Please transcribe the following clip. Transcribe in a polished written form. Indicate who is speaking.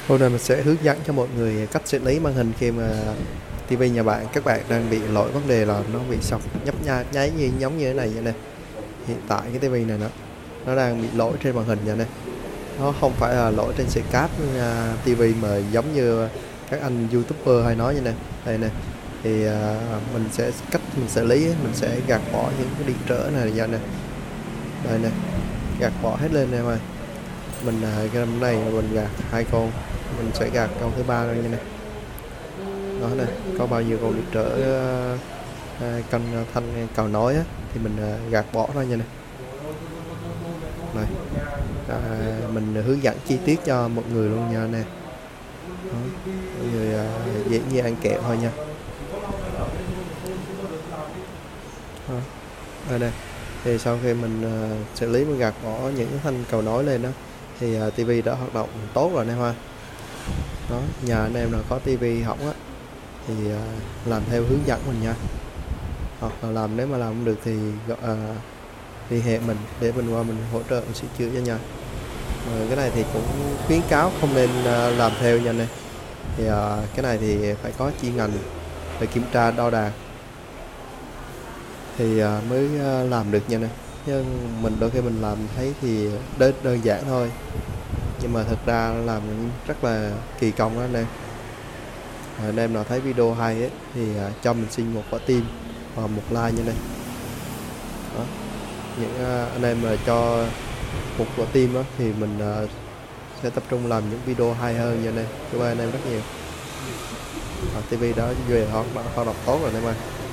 Speaker 1: Hôm nay mình sẽ hướng dẫn cho mọi người cách xử lý màn hình khi mà tivi nhà các bạn đang bị lỗi vấn đề là nó bị sọc nháy như giống như thế này vậy nè. Hiện tại cái tivi này nó đang bị lỗi trên màn hình vậy nè. Nó không phải là lỗi trên sợi cáp tivi mà giống như các anh YouTuber hay nói vậy nè. Đây nè. Thì mình xử lý mình sẽ gạt bỏ những cái điện trở này ra nè. Đây nè. Gạt bỏ hết lên em ơi. Cái này mình gạt hai con, mình sẽ gạt con thứ ba rồi như này. Đó nè, có bao nhiêu con điện trở cân thanh cầu nối á, thì mình gạt bỏ ra như này. Này, mình hướng dẫn chi tiết cho mọi người luôn nha nè. Đó, mọi người dễ như ăn kẹo thôi nha. Đó, đây nè. Thì sau khi mình xử lý mình gạt bỏ những thanh cầu nối lên đó, thì tivi đã hoạt động tốt rồi nè Hoa. Đó, nhà anh em nào có tivi hỏng á thì làm theo hướng dẫn mình nha, hoặc là nếu mà làm không được thì liên hệ mình để mình qua mình hỗ trợ mình sửa chữa cho nha. Cái này thì cũng khuyến cáo không nên làm theo nha này. Thì cái này thì phải có chuyên ngành để kiểm tra đo đạc thì mới làm được nha này. Nhưng đôi khi mình làm thấy thì đơn giản thôi, nhưng mà thực ra làm rất là kỳ công đó anh em. Anh em nào thấy video hay ấy, thì cho mình xin một quả tim và một like như này. Đó. Những anh em mà cho một quả tim đó, thì mình sẽ tập trung làm những video hay hơn như này. Cảm ơn anh em rất nhiều. TV đó về hoạt động tốt rồi em ơi.